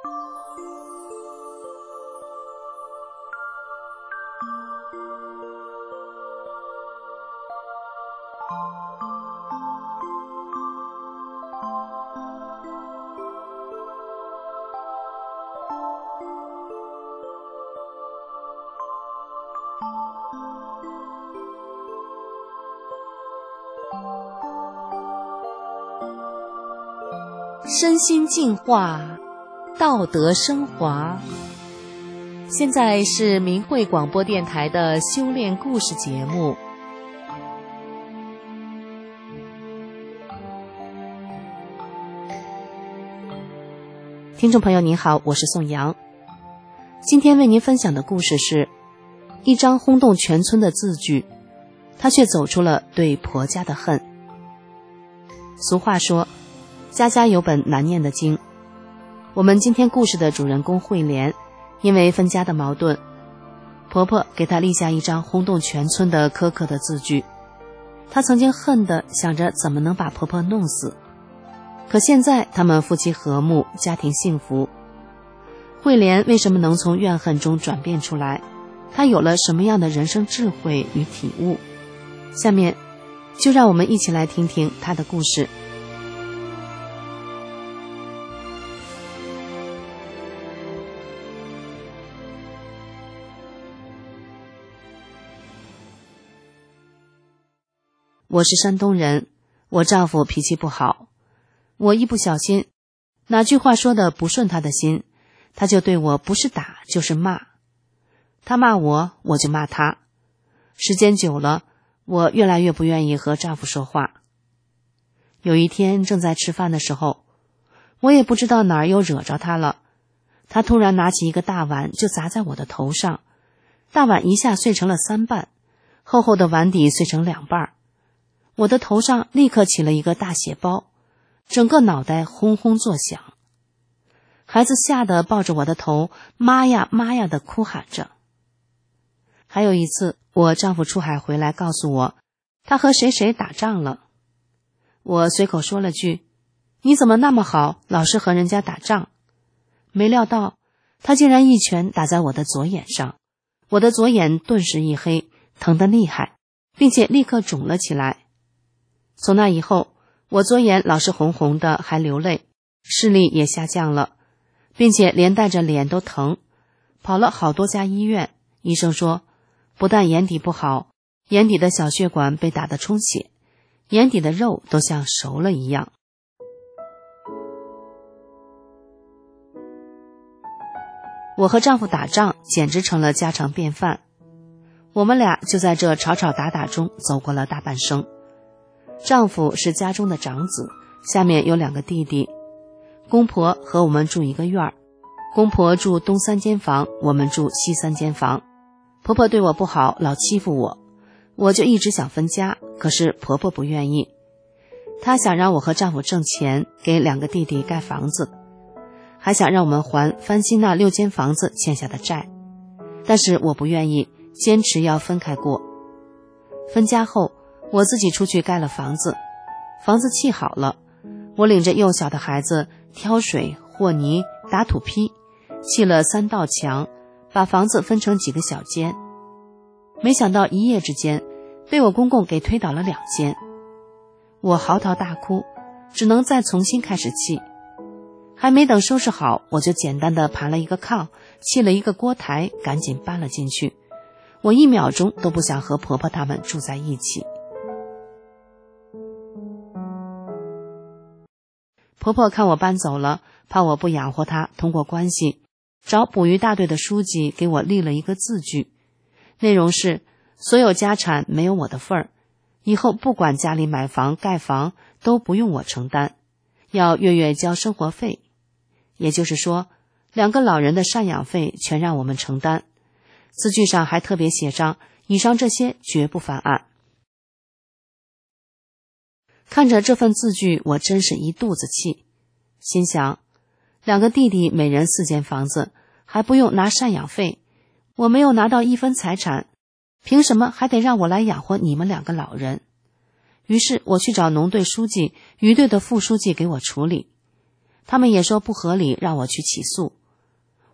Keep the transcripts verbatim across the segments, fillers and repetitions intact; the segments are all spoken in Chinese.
身心净化，道德升华。现在是明慧广播电台的修炼故事节目。听众朋友您好，我是宋阳。今天为您分享的故事是一张轰动全村的字据，他却走出了对婆家的恨。俗话说，家家有本难念的经。我们今天故事的主人公慧莲，因为分家的矛盾，婆婆给她立下一张轰动全村的苛刻的字据。她曾经恨得想着怎么能把婆婆弄死，可现在他们夫妻和睦，家庭幸福。慧莲为什么能从怨恨中转变出来？她有了什么样的人生智慧与体悟？下面就让我们一起来听听她的故事。我是山东人，我丈夫脾气不好，我一不小心，哪句话说的不顺他的心，他就对我不是打就是骂。他骂我，我就骂他。时间久了，我越来越不愿意和丈夫说话。有一天正在吃饭的时候，我也不知道哪儿又惹着他了，他突然拿起一个大碗就砸在我的头上，大碗一下碎成了三半，厚厚的碗底碎成两半。我的头上立刻起了一个大血包，整个脑袋轰轰作响。孩子吓得抱着我的头，妈呀妈呀地哭喊着。还有一次，我丈夫出海回来告诉我，他和谁谁打仗了。我随口说了句，你怎么那么好，老是和人家打仗？没料到，他竟然一拳打在我的左眼上，我的左眼顿时一黑，疼得厉害，并且立刻肿了起来。从那以后，我左眼老是红红的，还流泪，视力也下降了，并且连带着脸都疼，跑了好多家医院，医生说，不但眼底不好，眼底的小血管被打得充血，眼底的肉都像熟了一样。我和丈夫打仗简直成了家常便饭，我们俩就在这吵吵打打中走过了大半生。丈夫是家中的长子，下面有两个弟弟，公婆和我们住一个院儿，公婆住东三间房，我们住西三间房。婆婆对我不好，老欺负我，我就一直想分家，可是婆婆不愿意。她想让我和丈夫挣钱，给两个弟弟盖房子，还想让我们还翻新那六间房子欠下的债，但是我不愿意，坚持要分开过。分家后，我自己出去盖了房子，房子砌好了，我领着幼小的孩子挑水、和泥、打土坯，砌了三道墙，把房子分成几个小间。没想到一夜之间，被我公公给推倒了两间。我嚎啕大哭，只能再重新开始砌。还没等收拾好，我就简单的盘了一个炕，砌了一个锅台，赶紧搬了进去。我一秒钟都不想和婆婆他们住在一起。婆婆看我搬走了，怕我不养活她，通过关系找捕鱼大队的书记给我立了一个字据，内容是所有家产没有我的份儿，以后不管家里买房盖房都不用我承担，要月月交生活费，也就是说两个老人的赡养费全让我们承担。字据上还特别写上以上这些绝不翻案。看着这份字据，我真是一肚子气，心想，两个弟弟每人四间房子，还不用拿赡养费，我没有拿到一分财产，凭什么还得让我来养活你们两个老人？于是我去找农队书记、渔队的副书记给我处理，他们也说不合理，让我去起诉。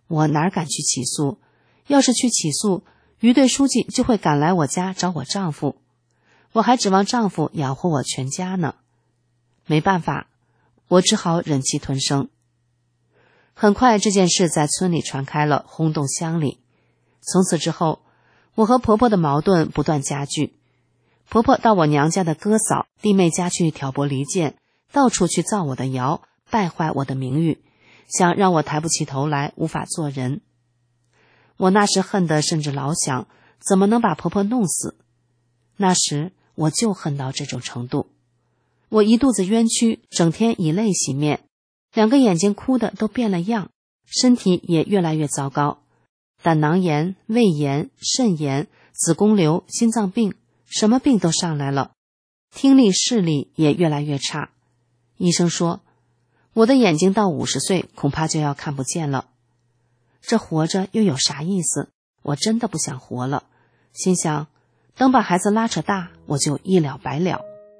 我哪敢去起诉？要是去起诉，余队书记就会赶来我家找我丈夫，我还指望丈夫养活我全家呢。没办法，我只好忍气吞声。很快这件事在村里传开了，轰动乡里。从此之后，我和婆婆的矛盾不断加剧。婆婆到我娘家的哥嫂、弟妹家去挑拨离间，到处去造我的谣，败坏我的名誉，想让我抬不起头来，无法做人。我那时恨得甚至老想，怎么能把婆婆弄死？那时我就恨到这种程度。我一肚子冤屈，整天以泪洗面，两个眼睛哭得都变了样，身体也越来越糟糕，胆囊炎、胃炎、肾炎、子宫瘤、心脏病，什么病都上来了，听力视力也越来越差。医生说，我的眼睛到五十岁恐怕就要看不见了。这活着又有啥意思？我真的不想活了，心想，等把孩子拉扯大，我就一了百了。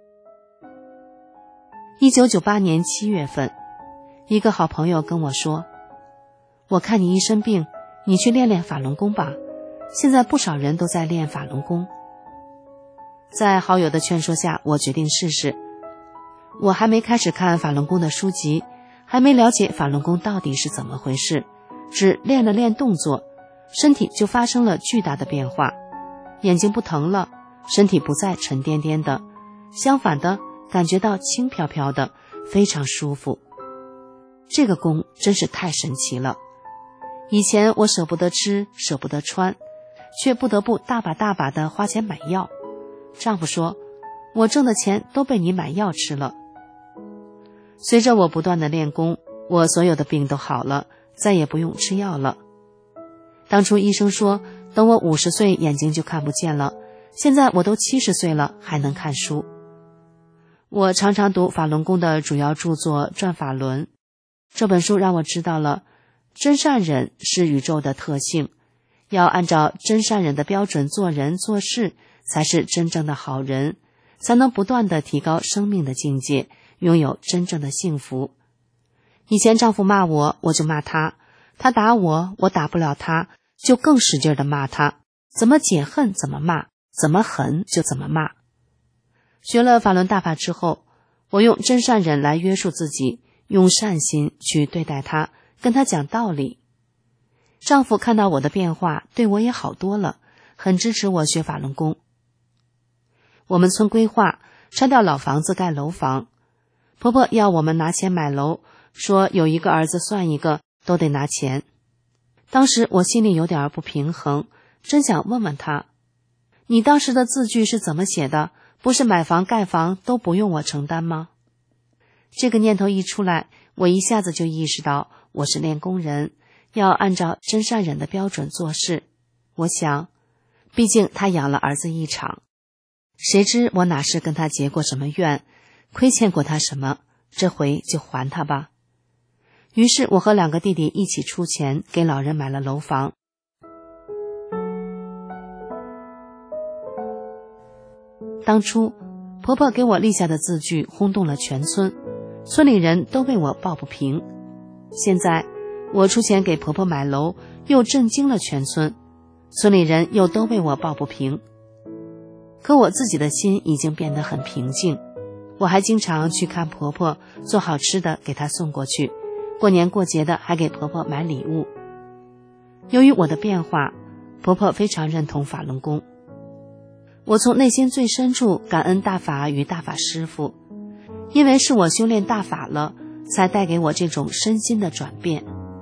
一九九八年七月份，一个好朋友跟我说，我看你一身病，你去练练法轮功吧，现在不少人都在练法轮功。在好友的劝说下，我决定试试。我还没开始看法轮功的书籍，还没了解法轮功到底是怎么回事，只练了练动作，身体就发生了巨大的变化，眼睛不疼了，身体不再沉甸甸的，相反的，感觉到轻飘飘的，非常舒服。这个功真是太神奇了。以前我舍不得吃，舍不得穿，却不得不大把大把的花钱买药。丈夫说，我挣的钱都被你买药吃了。随着我不断的练功，我所有的病都好了，再也不用吃药了。当初医生说，等我五十岁眼睛就看不见了，现在我都七十岁了，还能看书。我常常读法轮功的主要著作《转法轮》，这本书让我知道了真善忍是宇宙的特性，要按照真善忍的标准做人做事，才是真正的好人，才能不断地提高生命的境界，拥有真正的幸福。以前丈夫骂我，我就骂他，他打我，我打不了他，就更使劲地骂他，怎么解恨怎么骂，怎么狠就怎么骂。学了法轮大法之后，我用真善忍来约束自己，用善心去对待他，跟他讲道理。丈夫看到我的变化，对我也好多了，很支持我学法轮功。我们村规划拆掉老房子盖楼房，婆婆要我们拿钱买楼，说有一个儿子算一个，都得拿钱。当时我心里有点不平衡，真想问问她，你当时的字据是怎么写的？不是买房盖房都不用我承担吗？这个念头一出来，我一下子就意识到我是练功人，要按照真善忍的标准做事。我想，毕竟他养了儿子一场，谁知我哪是跟他结过什么怨，亏欠过他什么，这回就还他吧。于是我和两个弟弟一起出钱给老人买了楼房。当初婆婆给我立下的字据轰动了全村，村里人都为我抱不平。现在我出钱给婆婆买楼，又震惊了全村，村里人又都为我抱不平。可我自己的心已经变得很平静，我还经常去看婆婆，做好吃的给她送过去，过年过节的还给婆婆买礼物。由于我的变化，婆婆非常认同法轮功。我从内心最深处感恩大法与大法师父，因为是我修炼大法了，才带给我这种身心的转变。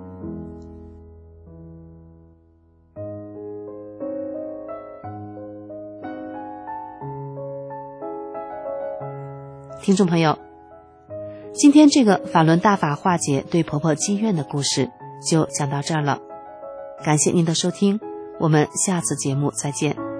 听众朋友，今天这个法轮大法化解对婆婆积怨的故事就讲到这儿了，感谢您的收听，我们下次节目再见。